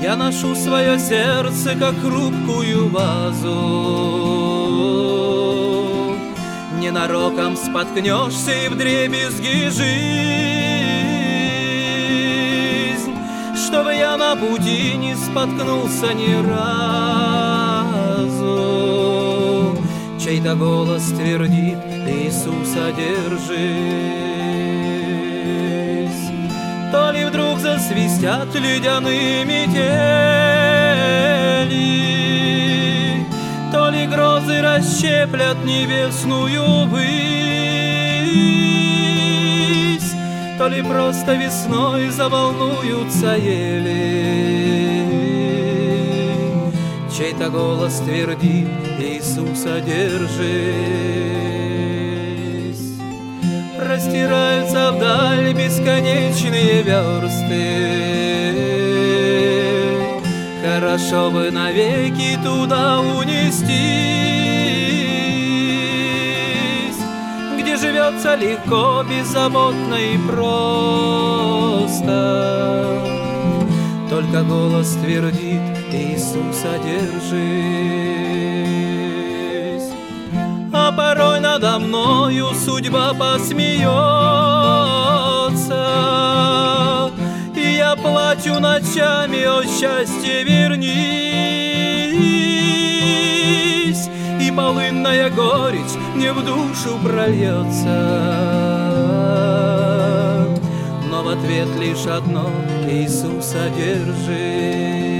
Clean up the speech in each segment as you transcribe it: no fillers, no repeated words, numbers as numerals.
Я ношу свое сердце, как хрупкую вазу. Ненароком споткнешься и вдребезги жизнь, чтобы я на пути не споткнулся ни разу. Чей-то голос твердит: Иисуса держись. То ли вдруг засвистят ледяные метели, то ли грозы расщеплят небесную высь, то ли просто весной заволнуются ели. Чей-то голос твердит: Иисуса держись. Простираются вдаль бесконечные версты, хорошо бы навеки туда унестись, где живется легко, беззаботно и просто. Только голос твердит: Иисуса держись. А порой надо мною судьба посмеется, и я плачу ночами: о счастье, вернись, и полынная горечь мне в душу прольется. Но в ответ лишь одно: Иисуса держись.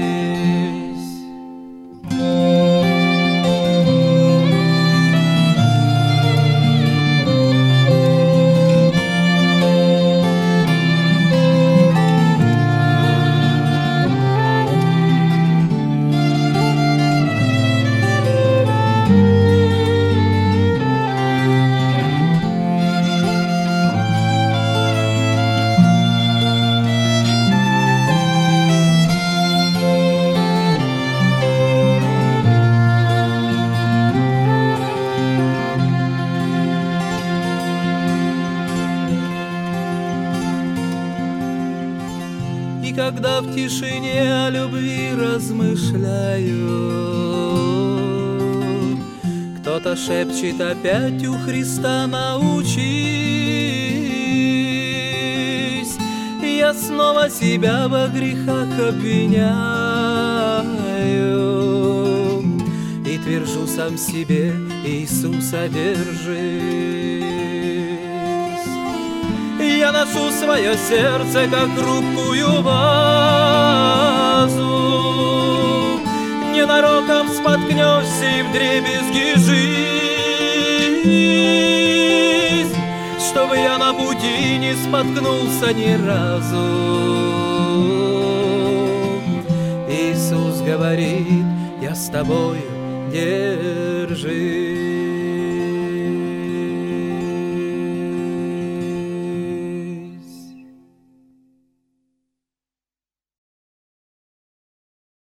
И когда в тишине о любви размышляю, кто-то шепчет: опять у Христа научись. И я снова себя во грехах обвиняю и твержу сам себе: Иисуса держись. Я ношу свое сердце, как хрупкую вазу. Ненароком споткнешься и вдребезги жизнь, чтобы я на пути не споткнулся ни разу. Иисус говорит: я с тобою, держись.